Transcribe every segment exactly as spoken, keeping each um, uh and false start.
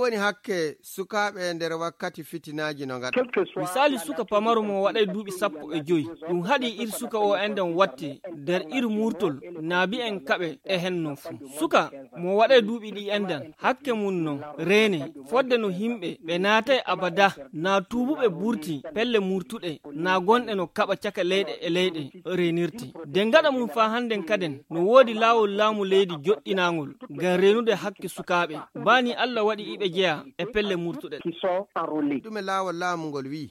woni hakke sukaɓe nder wakkati fitinaji no ngata? Misali suka pamaro mo waɗay duuɓi sappo e joyi ɗum haɗi ir suka o enden watti nder ir murtol naabi en kaɓe e hen non fu. Suka mo waɗay duuɓi ɗi enden hakke mum non rene fodde no himɓe ɓe naatay abada na tuubuɓe burti pelle murtuɗe na gonɗe no kaɓa caka leyɗe e leyɗe renirti. Den gaɗa mum fa handen kaden no woodi laawol laamu leydi joɗɗinagol ngam renude hakke sukaɓe bani Allah waɗi iɓe jeya e pelle murtuɗe. Ɗume laawol laamu ngol wi?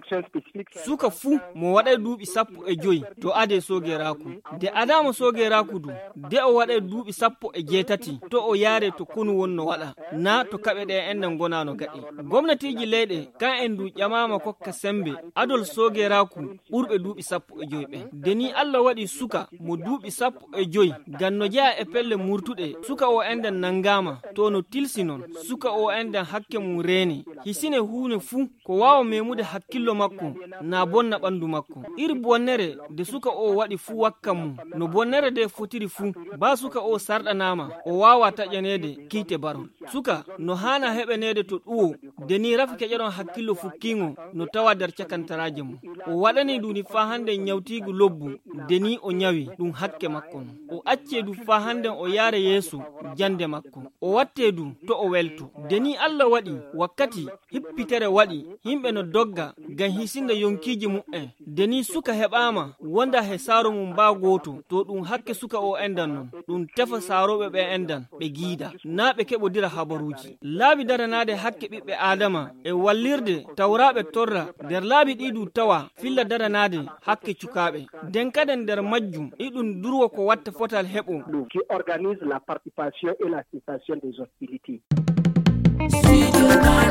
Suka fu mo waɗay duuɓi sappo e joyi to ade sogeraku. De adama sogeraku du de o waɗay duuɓi sappo e jeetati to o yaare to konu wonno waɗa na to kaɓe ɗe enden gonano gaɗi. Gomnatiji leyɗe kan en du ƴamama kokka sembe adol sogeraku ɓurɓe duuɓi sappo e joyi ɓe. Deni Allah waɗi suka mo duuɓi sappo e joyi ganno jeya e pelle murtuɗe suka o enden nangama to no tilsi non suka o enden hakke mum reeni hisine huune fu ko wawa memude hakkillo makko na bonna ɓandu makko. Iri bonnere de suka o waɗi fu wakka mum no bonnere de fotiri fu ba suka o sarɗanama o wawa taƴanede kiite barol. Suka no hana heɓanede to ɗuwo deni rafi keƴeɗon hakkillo fukkingo no tawa nder cakantaraje mum. O waɗani duni fa hande nyawtigu lobbu deni o nyawi ɗum hakke makko o accedu fa hande o yaare yeeso jande makko o wattedu to o welto. Deni Allah waɗi wakkati hippitere waɗi himɓe no dogga ngam hisinde yonkiji mu'en deni suka heɓama wonda he saaro mum ba goto to ɗum hakke suka o endan non ɗum tefa saaroɓe ɓe endan ɓe giida na ɓe keɓodira habaruji. Laabi daranade hakke ɓiɓɓe adama e wallirde tawraɓe torra nder laabi ɗiɗu tawa filla daranade hakke cukaɓe den kaden nder majjum iɗum durwo ko watta fotal heɓo qui organise la participation et la cessation des hostilités. Studio